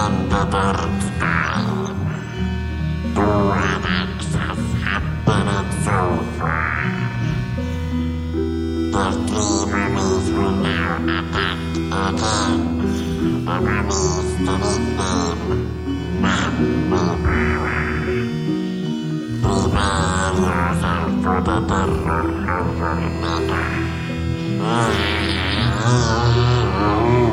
in the dark sky. Two annexes have been in so far. The three mummies will now attack again. The mummies to nickname Mummy Prepare yourself for the terror of Omega.